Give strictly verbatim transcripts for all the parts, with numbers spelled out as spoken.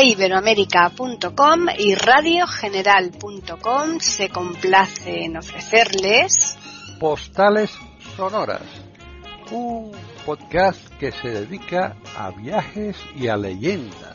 e iberoamérica punto com y radio general punto com se complace en ofrecerles Postales Sonoras, un podcast que se dedica a viajes y a leyendas.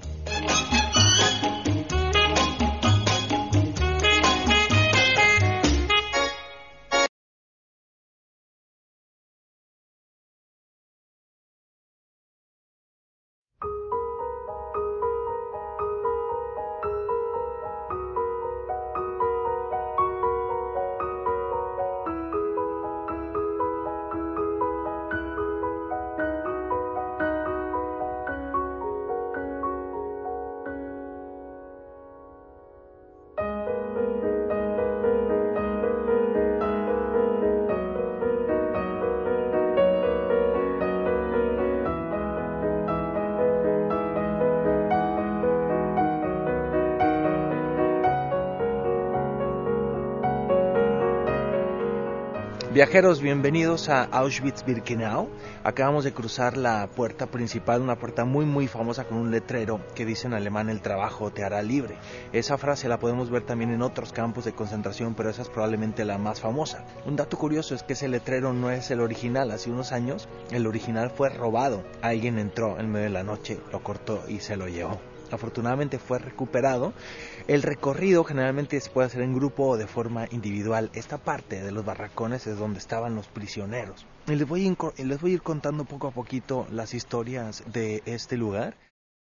Viajeros, bienvenidos a Auschwitz-Birkenau. Acabamos de cruzar la puerta principal, una puerta muy muy famosa con un letrero que dice en alemán: el trabajo te hará libre. Esa frase la podemos ver también en otros campos de concentración, pero esa es probablemente la más famosa. Un dato curioso es que ese letrero no es el original. Hace unos años el original fue robado. Alguien entró en medio de la noche, lo cortó y se lo llevó. Afortunadamente fue recuperado. El recorrido generalmente se puede hacer en grupo o de forma individual. Esta parte de los barracones es donde estaban los prisioneros. Y les voy a ir, les voy a ir contando poco a poquito las historias de este lugar.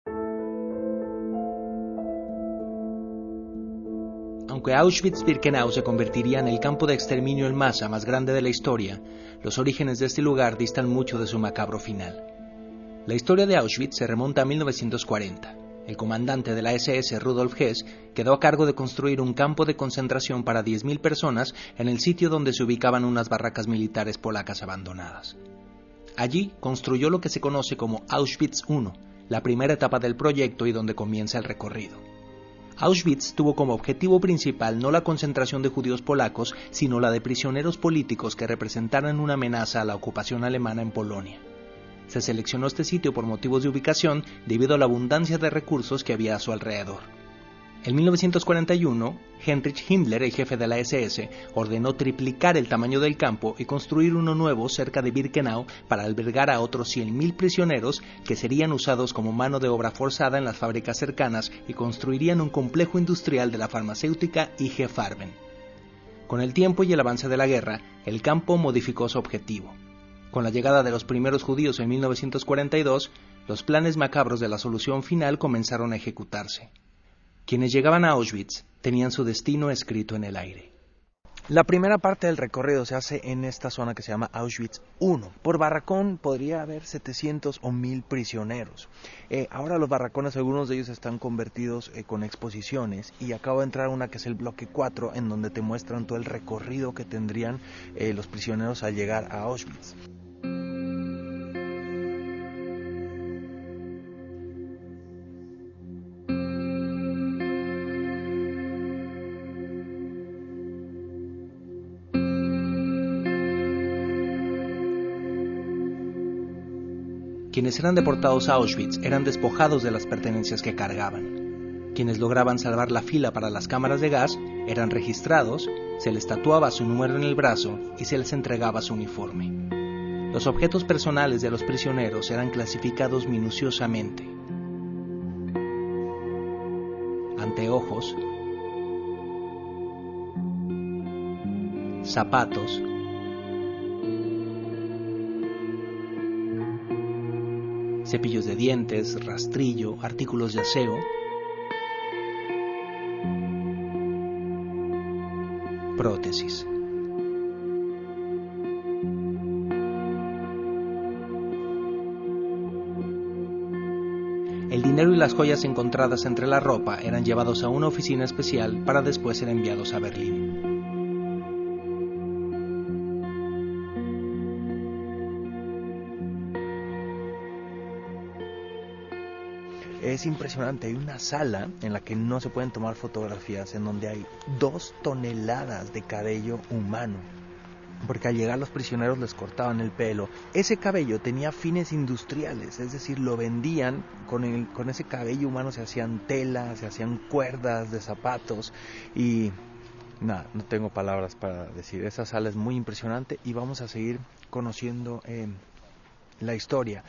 Aunque Auschwitz-Birkenau se convertiría en el campo de exterminio en masa más grande de la historia, los orígenes de este lugar distan mucho de su macabro final. La historia de Auschwitz se remonta a mil novecientos cuarenta. El comandante de la ese ese, Rudolf Hess, quedó a cargo de construir un campo de concentración para diez mil personas en el sitio donde se ubicaban unas barracas militares polacas abandonadas. Allí construyó lo que se conoce como Auschwitz uno, la primera etapa del proyecto y donde comienza el recorrido. Auschwitz tuvo como objetivo principal no la concentración de judíos polacos, sino la de prisioneros políticos que representaran una amenaza a la ocupación alemana en Polonia. Se seleccionó este sitio por motivos de ubicación debido a la abundancia de recursos que había a su alrededor. En mil novecientos cuarenta y uno, Heinrich Himmler, el jefe de la ese ese, ordenó triplicar el tamaño del campo y construir uno nuevo cerca de Birkenau para albergar a otros cien mil prisioneros que serían usados como mano de obra forzada en las fábricas cercanas y construirían un complejo industrial de la farmacéutica I G Farben. Con el tiempo y el avance de la guerra, el campo modificó su objetivo. Con la llegada de los primeros judíos en mil novecientos cuarenta y dos, los planes macabros de la solución final comenzaron a ejecutarse. Quienes llegaban a Auschwitz tenían su destino escrito en el aire. La primera parte del recorrido se hace en esta zona que se llama Auschwitz uno. Por barracón podría haber setecientos o mil prisioneros. Eh, ahora los barracones, algunos de ellos están convertidos eh, con exposiciones, y acabo de entrar una que es el bloque cuatro, en donde te muestran todo el recorrido que tendrían eh, los prisioneros al llegar a Auschwitz. Quienes eran deportados a Auschwitz eran despojados de las pertenencias que cargaban. Quienes lograban salvar la fila para las cámaras de gas eran registrados, se les tatuaba su número en el brazo y se les entregaba su uniforme. Los objetos personales de los prisioneros eran clasificados minuciosamente. Anteojos, zapatos, cepillos de dientes, rastrillo, artículos de aseo, prótesis. El dinero y las joyas encontradas entre la ropa eran llevados a una oficina especial para después ser enviados a Berlín. Es impresionante, hay una sala en la que no se pueden tomar fotografías, en donde hay dos toneladas de cabello humano. porque al llegar los prisioneros les cortaban el pelo. Ese cabello tenía fines industriales, es decir, lo vendían, con, el, con ese cabello humano se hacían telas, se hacían cuerdas de zapatos y nada, no tengo palabras para decir. Esa sala es muy impresionante y vamos a seguir conociendo eh, la historia.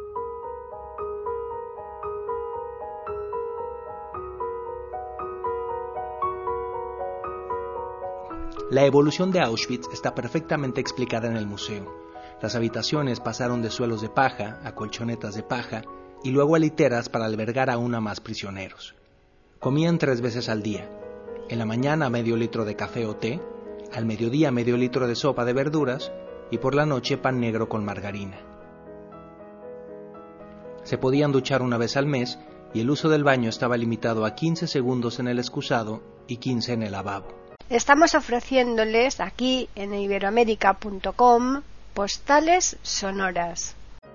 La evolución de Auschwitz está perfectamente explicada en el museo. Las habitaciones pasaron de suelos de paja a colchonetas de paja y luego a literas para albergar aún a más prisioneros. Comían tres veces al día. En la mañana medio litro de café o té, al mediodía medio litro de sopa de verduras y por la noche pan negro con margarina. Se podían duchar una vez al mes y el uso del baño estaba limitado a quince segundos en el excusado y quince en el lavabo. Estamos ofreciéndoles aquí en iberoamérica punto com postales sonoras.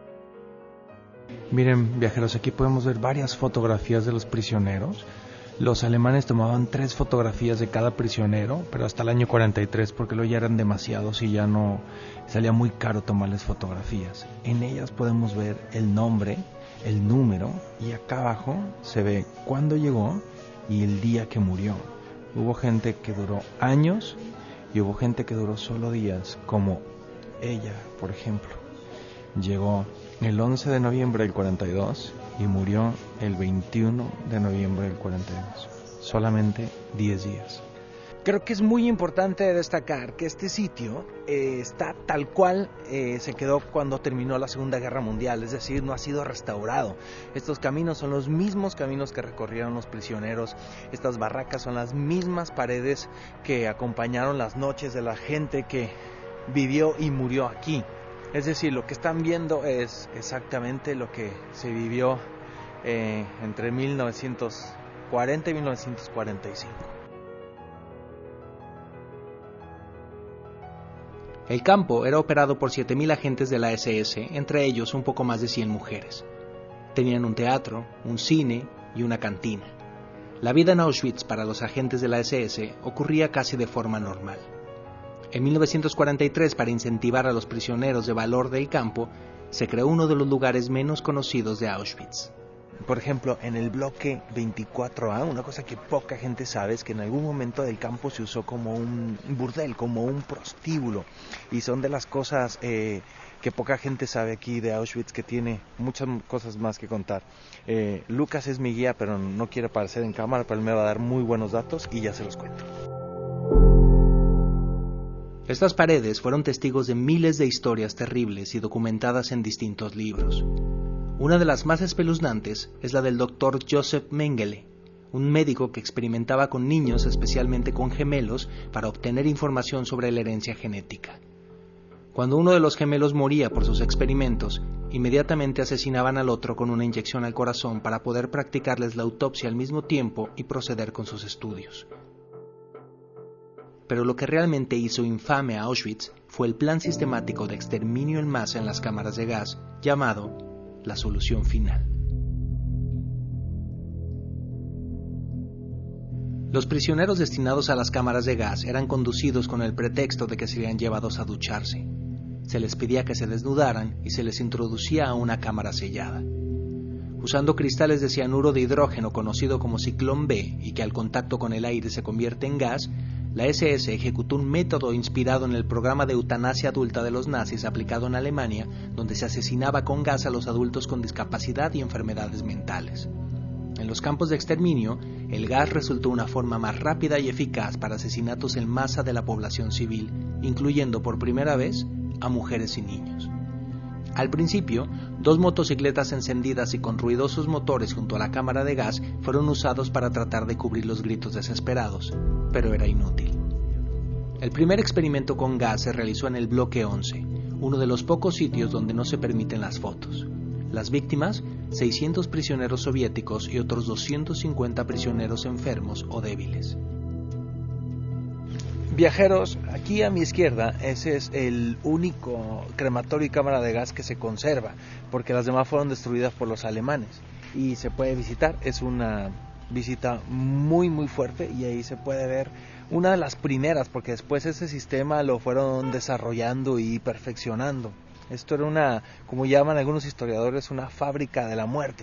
Miren, viajeros, aquí podemos ver varias fotografías de los prisioneros. Los alemanes tomaban tres fotografías de cada prisionero, pero hasta el año cuarenta y tres, porque luego ya eran demasiados y ya no salía muy caro tomarles fotografías. En ellas podemos ver el nombre, el número, y acá abajo se ve cuándo llegó y el día que murió. Hubo gente que duró años y hubo gente que duró solo días, como ella, por ejemplo. Llegó el once de noviembre del cuarenta y dos y murió el veintiuno de noviembre del cuarenta y dos. Solamente diez días. Creo que es muy importante destacar que este sitio eh, está tal cual eh, se quedó cuando terminó la Segunda Guerra Mundial, es decir, no ha sido restaurado. Estos caminos son los mismos caminos que recorrieron los prisioneros, estas barracas son las mismas paredes que acompañaron las noches de la gente que vivió y murió aquí. Es decir, lo que están viendo es exactamente lo que se vivió eh, entre mil novecientos cuarenta y mil novecientos cuarenta y cinco. El campo era operado por siete mil agentes de la ese ese, entre ellos un poco más de cien mujeres. Tenían un teatro, un cine y una cantina. La vida en Auschwitz para los agentes de la ese ese ocurría casi de forma normal. En mil novecientos cuarenta y tres, para incentivar a los prisioneros de valor del campo, se creó uno de los lugares menos conocidos de Auschwitz. Por ejemplo, en el bloque veinticuatro A, una cosa que poca gente sabe es que en algún momento del campo se usó como un burdel, como un prostíbulo. Y son de las cosas eh, que poca gente sabe aquí de Auschwitz, que tiene muchas cosas más que contar. Eh, Lucas es mi guía, pero no quiere aparecer en cámara, pero él me va a dar muy buenos datos y ya se los cuento. Estas paredes fueron testigos de miles de historias terribles y documentadas en distintos libros. Una de las más espeluznantes es la del doctor Joseph Mengele, un médico que experimentaba con niños, especialmente con gemelos, para obtener información sobre la herencia genética. Cuando uno de los gemelos moría por sus experimentos, inmediatamente asesinaban al otro con una inyección al corazón para poder practicarles la autopsia al mismo tiempo y proceder con sus estudios. Pero lo que realmente hizo infame a Auschwitz fue el plan sistemático de exterminio en masa en las cámaras de gas, llamado la solución final. Los prisioneros destinados a las cámaras de gas eran conducidos con el pretexto de que serían llevados a ducharse. Se les pedía que se desnudaran y se les introducía a una cámara sellada. Usando cristales de cianuro de hidrógeno conocido como ciclón B y que al contacto con el aire se convierte en gas, la ese ese ejecutó un método inspirado en el programa de eutanasia adulta de los nazis aplicado en Alemania, donde se asesinaba con gas a los adultos con discapacidad y enfermedades mentales. En los campos de exterminio, el gas resultó una forma más rápida y eficaz para asesinatos en masa de la población civil, incluyendo por primera vez a mujeres y niños. Al principio, dos motocicletas encendidas y con ruidosos motores junto a la cámara de gas fueron usados para tratar de cubrir los gritos desesperados, pero era inútil. El primer experimento con gas se realizó en el bloque once, uno de los pocos sitios donde no se permiten las fotos. Las víctimas, seiscientos prisioneros soviéticos y otros doscientos cincuenta prisioneros enfermos o débiles. Viajeros, aquí a mi izquierda, ese es el único crematorio y cámara de gas que se conserva, porque las demás fueron destruidas por los alemanes. Y se puede visitar, es una visita muy muy fuerte y ahí se puede ver una de las primeras, porque después ese sistema lo fueron desarrollando y perfeccionando. Esto era una, como llaman algunos historiadores, una fábrica de la muerte.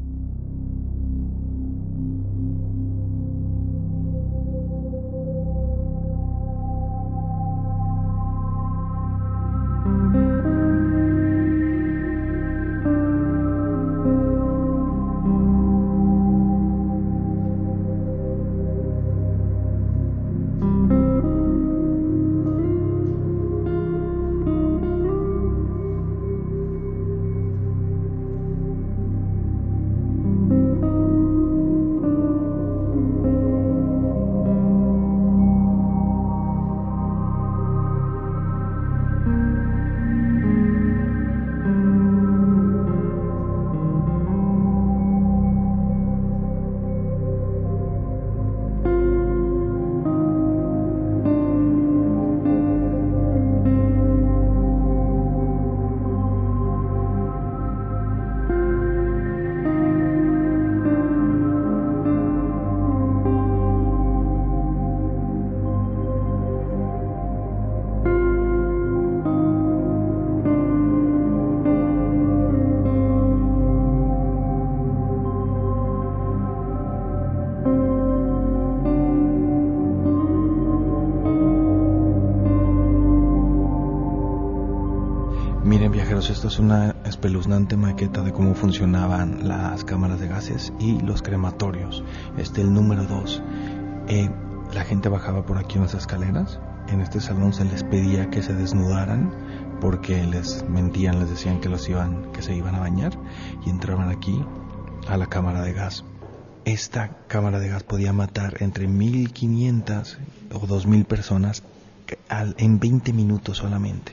Miren, viajeros, esto es una espeluznante maqueta de cómo funcionaban las cámaras de gases y los crematorios. Este, el número dos. Eh, la gente bajaba por aquí en las escaleras. En este salón se les pedía que se desnudaran porque les mentían, les decían que los iban, que se iban a bañar, y entraban aquí a la cámara de gas. Esta cámara de gas podía matar entre mil quinientas o dos mil personas en veinte minutos solamente.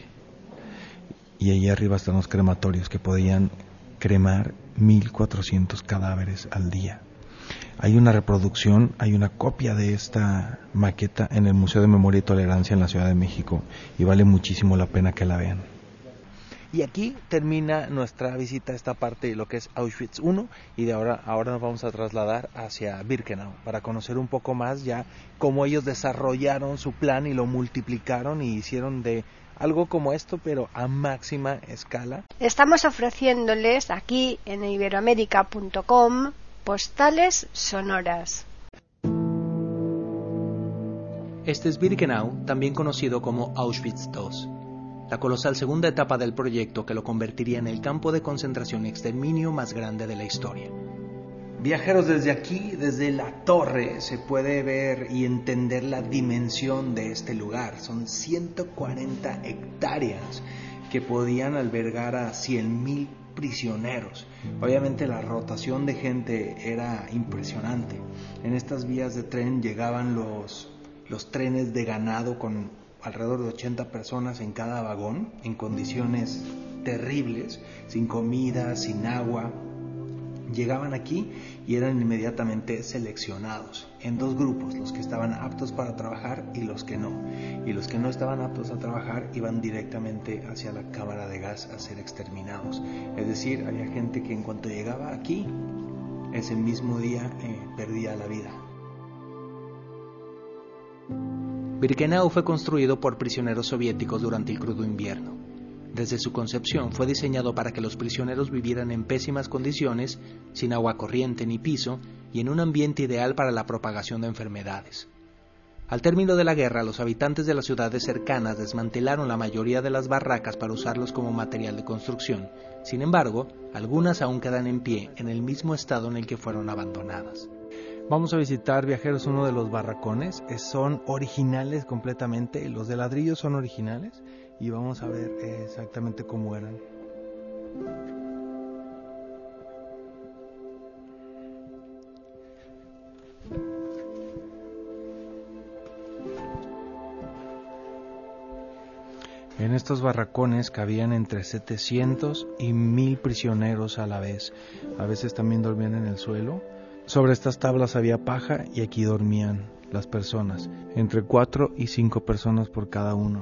Y allí arriba están los crematorios, que podían cremar mil cuatrocientos cadáveres al día. Hay una reproducción, hay una copia de esta maqueta en el Museo de Memoria y Tolerancia en la Ciudad de México, y vale muchísimo la pena que la vean. Y aquí termina nuestra visita a esta parte de lo que es Auschwitz uno, y de ahora, ahora nos vamos a trasladar hacia Birkenau para conocer un poco más ya cómo ellos desarrollaron su plan y lo multiplicaron y hicieron de algo como esto, pero a máxima escala. Estamos ofreciéndoles aquí en iberoamérica punto com postales sonoras. Este es Birkenau, también conocido como Auschwitz dos, la colosal segunda etapa del proyecto que lo convertiría en el campo de concentración y exterminio más grande de la historia. Viajeros, desde aquí, desde la torre, se puede ver y entender la dimensión de este lugar. Son ciento cuarenta hectáreas que podían albergar a cien mil prisioneros. Obviamente la rotación de gente era impresionante. En estas vías de tren llegaban los, los trenes de ganado con alrededor de ochenta personas en cada vagón, en condiciones terribles, sin comida, sin agua. Llegaban aquí y eran inmediatamente seleccionados en dos grupos, los que estaban aptos para trabajar y los que no. Y los que no estaban aptos a trabajar iban directamente hacia la cámara de gas a ser exterminados. Es decir, había gente que en cuanto llegaba aquí, ese mismo día eh, perdía la vida. Birkenau fue construido por prisioneros soviéticos durante el crudo invierno. Desde su concepción fue diseñado para que los prisioneros vivieran en pésimas condiciones, sin agua corriente ni piso, y en un ambiente ideal para la propagación de enfermedades. Al término de la guerra, los habitantes de las ciudades cercanas desmantelaron la mayoría de las barracas para usarlos como material de construcción. Sin embargo, algunas aún quedan en pie en el mismo estado en el que fueron abandonadas. Vamos a visitar, viajeros, uno de los barracones. Son originales completamente, los de ladrillo son originales, y vamos a ver exactamente cómo eran. En estos barracones cabían entre setecientos y mil prisioneros a la vez. A veces también dormían en el suelo. Sobre estas tablas había paja y aquí dormían las personas, entre cuatro y cinco personas por cada uno.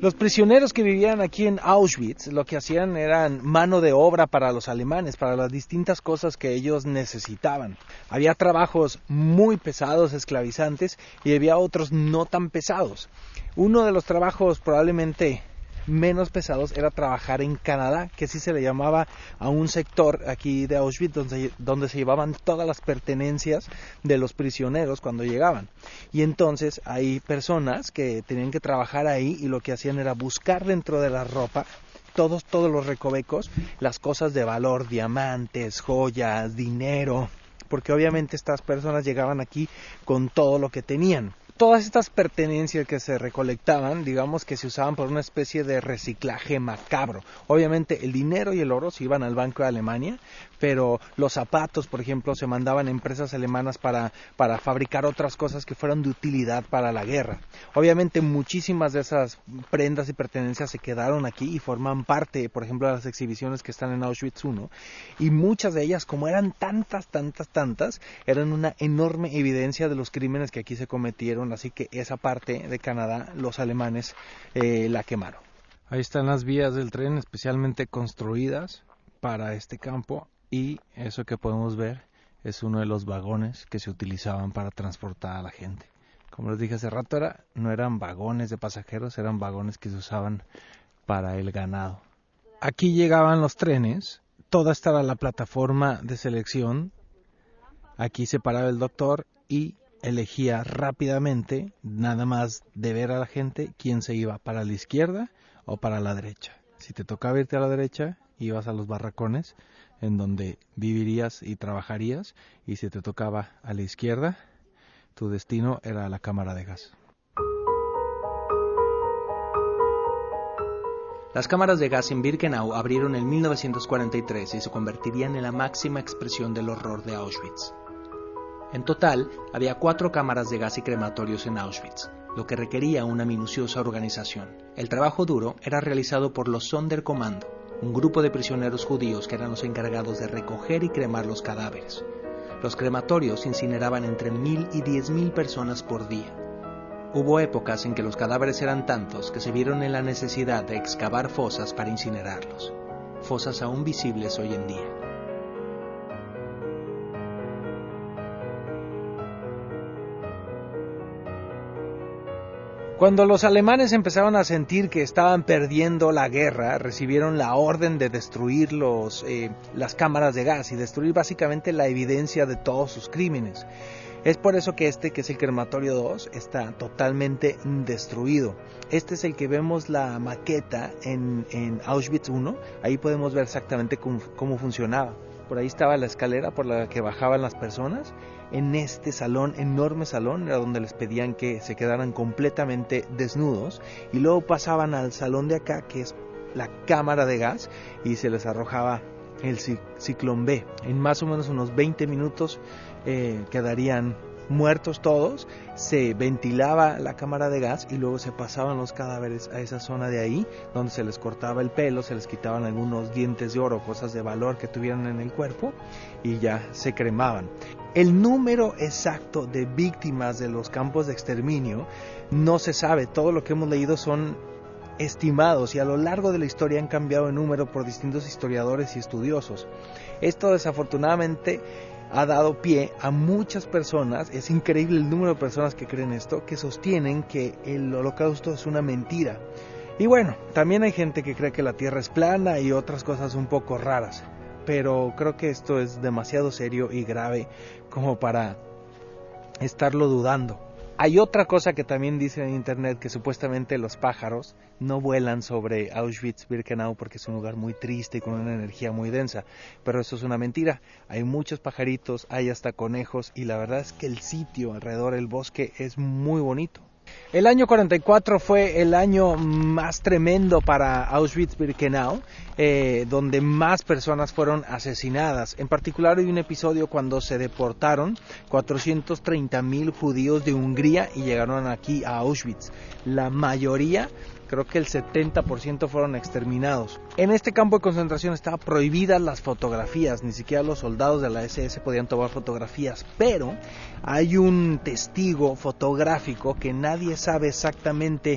Los prisioneros que vivían aquí en Auschwitz lo que hacían eran mano de obra para los alemanes, para las distintas cosas que ellos necesitaban. Había trabajos muy pesados, esclavizantes, y había otros no tan pesados. Uno de los trabajos probablemente menos pesados era trabajar en Canadá, que sí se le llamaba a un sector aquí de Auschwitz donde, donde se llevaban todas las pertenencias de los prisioneros cuando llegaban. Y entonces hay personas que tenían que trabajar ahí y lo que hacían era buscar dentro de la ropa todos, todos los recovecos, las cosas de valor, diamantes, joyas, dinero, porque obviamente estas personas llegaban aquí con todo lo que tenían. Todas estas pertenencias que se recolectaban, digamos que se usaban por una especie de reciclaje macabro. Obviamente el dinero y el oro se iban al Banco de Alemania, pero los zapatos, por ejemplo, se mandaban a empresas alemanas para, para fabricar otras cosas que fueran de utilidad para la guerra. Obviamente muchísimas de esas prendas y pertenencias se quedaron aquí y forman parte, por ejemplo, de las exhibiciones que están en Auschwitz uno, y muchas de ellas, como eran tantas, tantas, tantas, eran una enorme evidencia de los crímenes que aquí se cometieron. Así que esa parte de Canadá, los alemanes eh, la quemaron. Ahí están las vías del tren especialmente construidas para este campo, y eso que podemos ver es uno de los vagones que se utilizaban para transportar a la gente. Como les dije hace rato, era, no eran vagones de pasajeros, eran vagones que se usaban para el ganado. Aquí llegaban los trenes, toda esta era la plataforma de selección. Aquí se paraba el doctor y elegía rápidamente, nada más de ver a la gente, quién se iba para la izquierda o para la derecha. Si te tocaba irte a la derecha, ibas a los barracones en donde vivirías y trabajarías, y si te tocaba a la izquierda, tu destino era la cámara de gas. Las cámaras de gas en Birkenau abrieron en mil novecientos cuarenta y tres y se convertirían en la máxima expresión del horror de Auschwitz. En total, había cuatro cámaras de gas y crematorios en Auschwitz, lo que requería una minuciosa organización. El trabajo duro era realizado por los Sonderkommando, un grupo de prisioneros judíos que eran los encargados de recoger y cremar los cadáveres. Los crematorios incineraban entre mil y diez mil personas por día. Hubo épocas en que los cadáveres eran tantos que se vieron en la necesidad de excavar fosas para incinerarlos, fosas aún visibles hoy en día. Cuando los alemanes empezaron a sentir que estaban perdiendo la guerra, recibieron la orden de destruir los, eh, las cámaras de gas y destruir básicamente la evidencia de todos sus crímenes. Es por eso que este, que es el crematorio dos, está totalmente destruido. Este es el que vemos la maqueta en, en Auschwitz uno. Ahí podemos ver exactamente cómo, cómo funcionaba. Por ahí estaba la escalera por la que bajaban las personas. En este salón, enorme salón, era donde les pedían que se quedaran completamente desnudos. Y luego pasaban al salón de acá, que es la cámara de gas, y se les arrojaba el ciclón B. En más o menos unos veinte minutos eh, quedarían muertos todos. Se ventilaba la cámara de gas y luego se pasaban los cadáveres a esa zona de ahí, donde se les cortaba el pelo, se les quitaban algunos dientes de oro, cosas de valor que tuvieran en el cuerpo, y ya se cremaban. El número exacto de víctimas de los campos de exterminio no se sabe. Todo lo que hemos leído son estimados, y a lo largo de la historia han cambiado de número por distintos historiadores y estudiosos. Esto desafortunadamente ha dado pie a muchas personas, es increíble el número de personas que creen esto, que sostienen que el holocausto es una mentira. Y bueno, también hay gente que cree que la tierra es plana y otras cosas un poco raras, pero creo que esto es demasiado serio y grave como para estarlo dudando. Hay otra cosa que también dice en internet, que supuestamente los pájaros no vuelan sobre Auschwitz-Birkenau porque es un lugar muy triste y con una energía muy densa, pero eso es una mentira. Hay muchos pajaritos, hay hasta conejos, y la verdad es que el sitio alrededor del bosque es muy bonito. El año cuarenta y cuatro fue el año más tremendo para Auschwitz-Birkenau, eh, donde más personas fueron asesinadas. En particular hay un episodio cuando se deportaron cuatrocientos treinta mil judíos de Hungría y llegaron aquí a Auschwitz. La mayoría, creo que el setenta por ciento, fueron exterminados. En este campo de concentración estaban prohibidas las fotografías, ni siquiera los soldados de la ese ese podían tomar fotografías, pero hay un testigo fotográfico que nadie sabe exactamente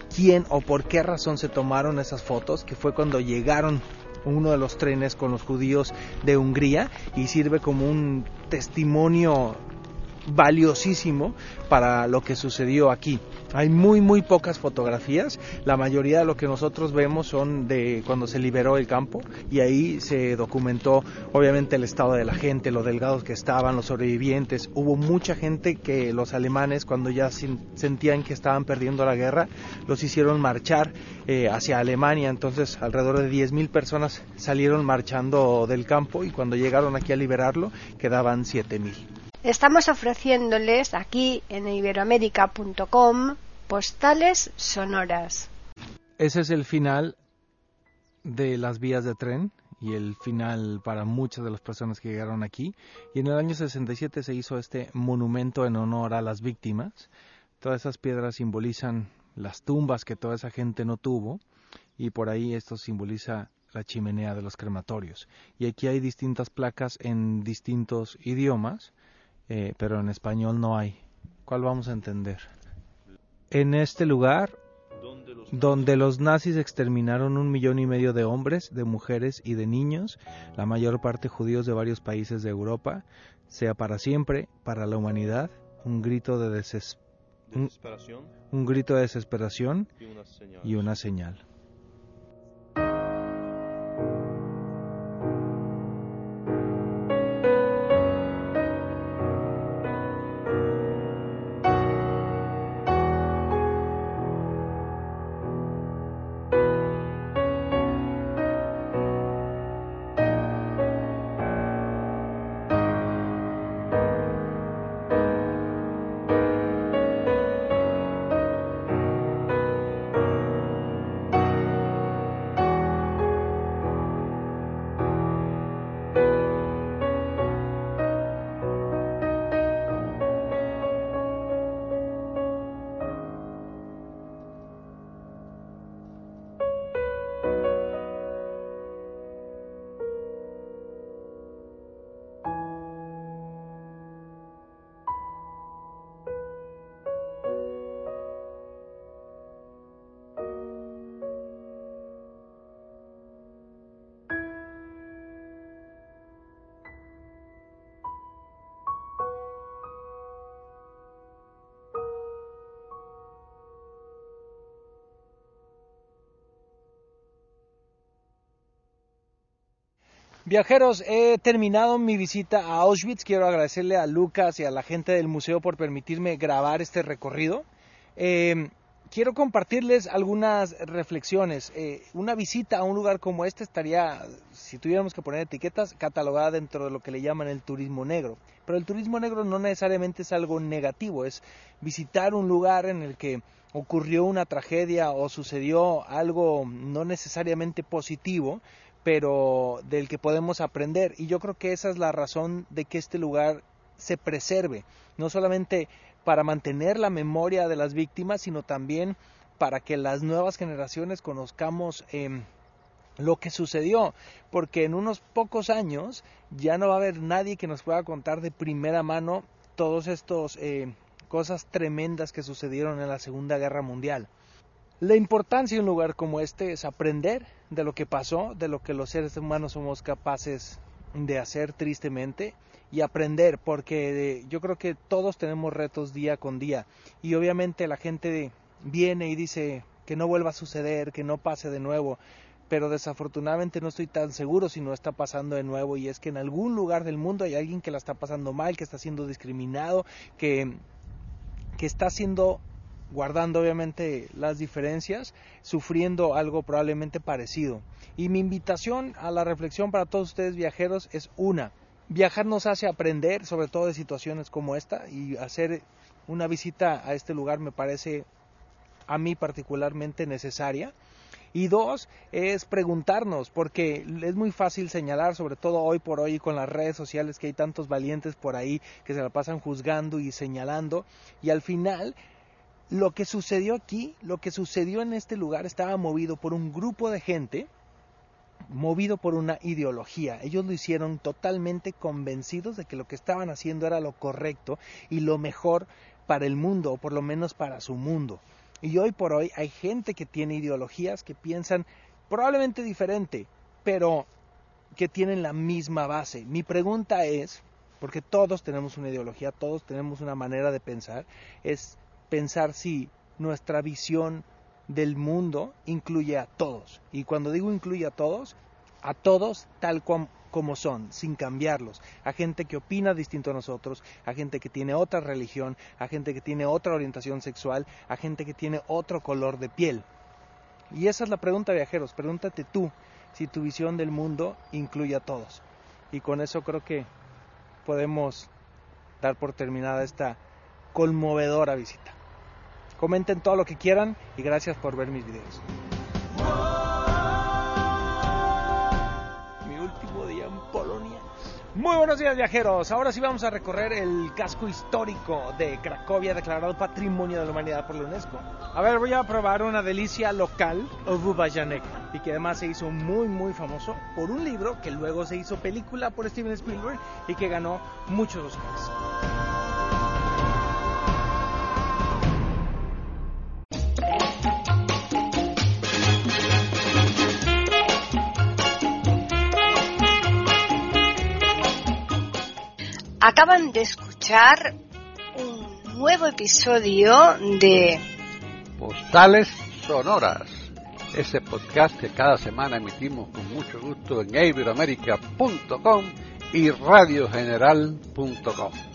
quién o por qué razón se tomaron esas fotos, que fue cuando llegaron uno de los trenes con los judíos de Hungría, y sirve como un testimonio valiosísimo para lo que sucedió aquí. Hay muy muy pocas fotografías, la mayoría de lo que nosotros vemos son de cuando se liberó el campo, y ahí se documentó obviamente el estado de la gente, lo delgados que estaban, los sobrevivientes. Hubo mucha gente que los alemanes, cuando ya sentían que estaban perdiendo la guerra, los hicieron marchar eh, hacia Alemania. Entonces alrededor de diez mil personas salieron marchando del campo, y cuando llegaron aquí a liberarlo quedaban siete mil. Estamos ofreciéndoles aquí en iberoamérica punto com postales sonoras. Ese es el final de las vías de tren y el final para muchas de las personas que llegaron aquí. Y en el año sesenta y siete se hizo este monumento en honor a las víctimas. Todas esas piedras simbolizan las tumbas que toda esa gente no tuvo, y por ahí esto simboliza la chimenea de los crematorios. Y aquí hay distintas placas en distintos idiomas. Eh, pero en español no hay. ¿Cuál vamos a entender? En este lugar, donde los nazis exterminaron un millón y medio de hombres, de mujeres y de niños, la mayor parte judíos de varios países de Europa, sea para siempre, para la humanidad, un grito de deses... desesperación, un, un grito de desesperación y una señal. Y una señal. Viajeros, he terminado mi visita a Auschwitz. Quiero agradecerle a Lucas y a la gente del museo por permitirme grabar este recorrido. Eh, quiero compartirles algunas reflexiones. Eh, una visita a un lugar como este estaría, si tuviéramos que poner etiquetas, catalogada dentro de lo que le llaman el turismo negro. Pero el turismo negro no necesariamente es algo negativo, es visitar un lugar en el que ocurrió una tragedia o sucedió algo no necesariamente positivo, pero del que podemos aprender. Y yo creo que esa es la razón de que este lugar se preserve, no solamente para mantener la memoria de las víctimas, sino también para que las nuevas generaciones conozcamos eh, lo que sucedió, porque en unos pocos años ya no va a haber nadie que nos pueda contar de primera mano todos estos eh, cosas tremendas que sucedieron en la Segunda Guerra Mundial. La importancia de un lugar como este es aprender de lo que pasó, de lo que los seres humanos somos capaces de hacer tristemente, y aprender, porque yo creo que todos tenemos retos día con día, y obviamente la gente viene y dice que no vuelva a suceder, que no pase de nuevo, pero desafortunadamente no estoy tan seguro si no está pasando de nuevo, y es que en algún lugar del mundo hay alguien que la está pasando mal, que está siendo discriminado, que, que está siendo... guardando obviamente las diferencias, sufriendo algo probablemente parecido. Y mi invitación a la reflexión para todos ustedes viajeros es una: viajar nos hace aprender, sobre todo de situaciones como esta, y hacer una visita a este lugar me parece a mí particularmente necesaria. Y dos, es preguntarnos, porque es muy fácil señalar, sobre todo hoy por hoy con las redes sociales, que hay tantos valientes por ahí que se la pasan juzgando y señalando, y al final lo que sucedió aquí, lo que sucedió en este lugar, estaba movido por un grupo de gente, movido por una ideología. Ellos lo hicieron totalmente convencidos de que lo que estaban haciendo era lo correcto y lo mejor para el mundo, o por lo menos para su mundo. Y hoy por hoy hay gente que tiene ideologías que piensan probablemente diferente, pero que tienen la misma base. Mi pregunta es, porque todos tenemos una ideología, todos tenemos una manera de pensar, es pensar si nuestra visión del mundo incluye a todos. Y cuando digo incluye a todos, a todos tal como, como son, sin cambiarlos. A gente que opina distinto a nosotros, a gente que tiene otra religión, a gente que tiene otra orientación sexual, a gente que tiene otro color de piel. Y esa es la pregunta, viajeros. Pregúntate tú si tu visión del mundo incluye a todos. Y con eso creo que podemos dar por terminada esta conmovedora visita. Comenten todo lo que quieran y gracias por ver mis videos. Mi último día en Polonia. Muy buenos días, viajeros. Ahora sí vamos a recorrer el casco histórico de Cracovia, declarado Patrimonio de la Humanidad por la UNESCO. A ver, voy a probar una delicia local, Obuba Janek, y que además se hizo muy muy famoso por un libro que luego se hizo película por Steven Spielberg y que ganó muchos Oscars. Acaban de escuchar un nuevo episodio de Postales Sonoras, ese podcast que cada semana emitimos con mucho gusto en iberoamerica punto com y radio general punto com.